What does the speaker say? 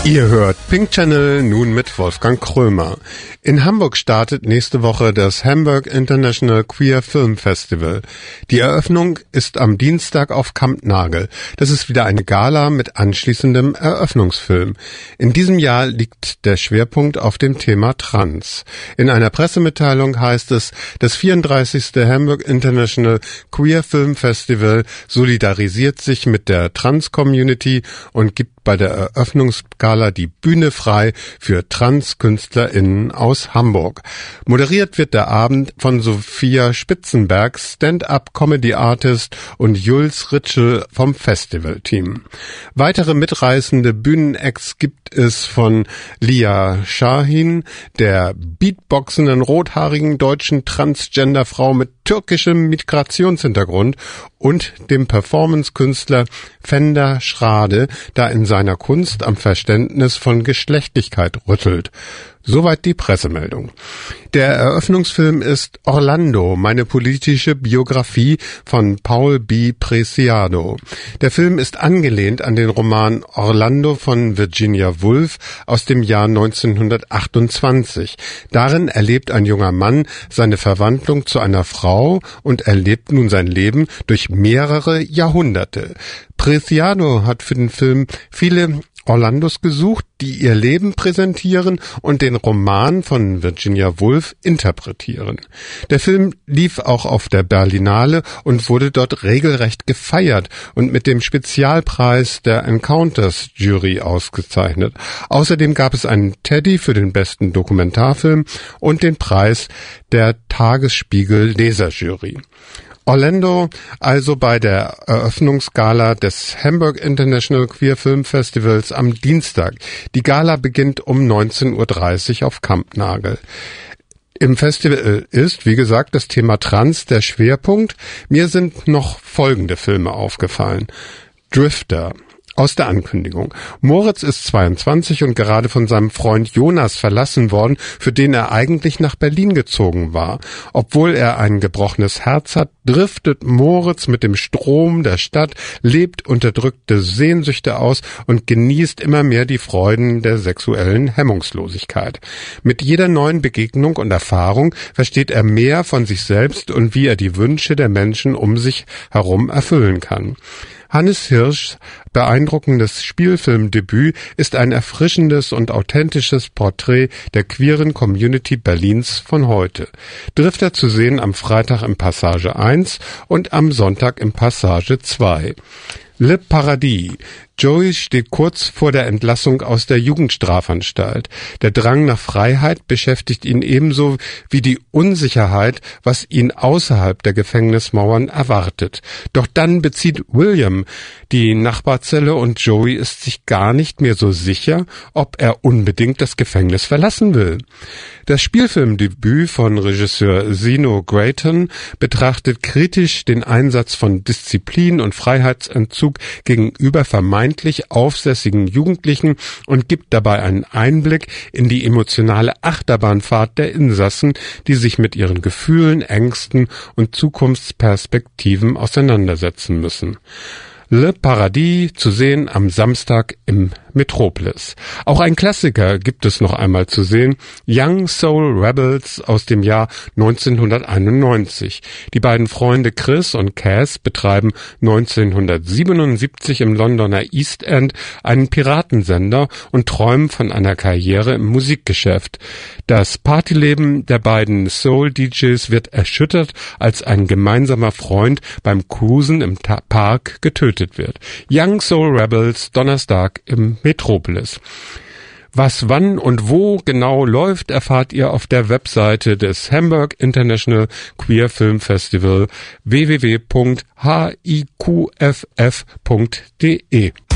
Ihr hört Pink Channel nun mit Wolfgang Krömer. In Hamburg startet nächste Woche das Hamburg International Queer Film Festival. Die Eröffnung ist am Dienstag auf Kampnagel. Das ist wieder eine Gala mit anschließendem Eröffnungsfilm. In diesem Jahr liegt der Schwerpunkt auf dem Thema Trans. In einer Pressemitteilung heißt es, das 34. Hamburg International Queer Film Festival solidarisiert sich mit der Trans-Community und gibt bei der Eröffnungsgala die Bühne frei für Trans-KünstlerInnen aus Hamburg. Moderiert wird der Abend von Sophia Spitzenberg, Stand-up-Comedy-Artist, und Jules Ritschel vom Festivalteam. Weitere mitreißende Bühnenacts gibt es von Lia Shahin, der beatboxenden rothaarigen deutschen Transgender-Frau mit türkischem Migrationshintergrund, und dem Performance-Künstler Fender Schrade, da in seiner Kunst am Verständnis von Geschlechtlichkeit rüttelt. Soweit die Pressemeldung. Der Eröffnungsfilm ist Orlando, meine politische Biografie von Paul B. Preciado. Der Film ist angelehnt an den Roman Orlando von Virginia Woolf aus dem Jahr 1928. Darin erlebt ein junger Mann seine Verwandlung zu einer Frau und erlebt nun sein Leben durch mehrere Jahrhunderte. Preciado hat für den Film viele Orlandos gesucht, die ihr Leben präsentieren und den Roman von Virginia Woolf interpretieren. Der Film lief auch auf der Berlinale und wurde dort regelrecht gefeiert und mit dem Spezialpreis der Encounters Jury ausgezeichnet. Außerdem gab es einen Teddy für den besten Dokumentarfilm und den Preis der Tagesspiegel Leserjury. Orlando also bei der Eröffnungsgala des Hamburg International Queer Film Festivals am Dienstag. Die Gala beginnt um 19:30 Uhr auf Kampnagel. Im Festival ist, wie gesagt, das Thema Trans der Schwerpunkt. Mir sind noch folgende Filme aufgefallen. Drifter. Aus der Ankündigung. Moritz ist 22 und gerade von seinem Freund Jonas verlassen worden, für den er eigentlich nach Berlin gezogen war. Obwohl er ein gebrochenes Herz hat, driftet Moritz mit dem Strom der Stadt, lebt unterdrückte Sehnsüchte aus und genießt immer mehr die Freuden der sexuellen Hemmungslosigkeit. Mit jeder neuen Begegnung und Erfahrung versteht er mehr von sich selbst und wie er die Wünsche der Menschen um sich herum erfüllen kann. Hannes Hirschs beeindruckendes Spielfilmdebüt ist ein erfrischendes und authentisches Porträt der queeren Community Berlins von heute. Drifter zu sehen am Freitag im Passage 1 und am Sonntag im Passage 2. Le Paradis. Joey steht kurz vor der Entlassung aus der Jugendstrafanstalt. Der Drang nach Freiheit beschäftigt ihn ebenso wie die Unsicherheit, was ihn außerhalb der Gefängnismauern erwartet. Doch dann bezieht William die Nachbarzelle und Joey ist sich gar nicht mehr so sicher, ob er unbedingt das Gefängnis verlassen will. Das Spielfilmdebüt von Regisseur Zeno Grayton betrachtet kritisch den Einsatz von Disziplin und Freiheitsentzug gegenüber vermeintlich aufsässigen Jugendlichen und gibt dabei einen Einblick in die emotionale Achterbahnfahrt der Insassen, die sich mit ihren Gefühlen, Ängsten und Zukunftsperspektiven auseinandersetzen müssen. Le Paradis zu sehen am Samstag im Metropolis. Auch ein Klassiker gibt es noch einmal zu sehen, Young Soul Rebels aus dem Jahr 1991. Die beiden Freunde Chris und Cass betreiben 1977 im Londoner East End einen Piratensender und träumen von einer Karriere im Musikgeschäft. Das Partyleben der beiden Soul-DJs wird erschüttert, als ein gemeinsamer Freund beim Cruisen im Park getötet wird. Young Soul Rebels, Donnerstag im Metropolis. Was, wann und wo genau läuft, erfahrt ihr auf der Webseite des Hamburg International Queer Film Festival www.hiqff.de.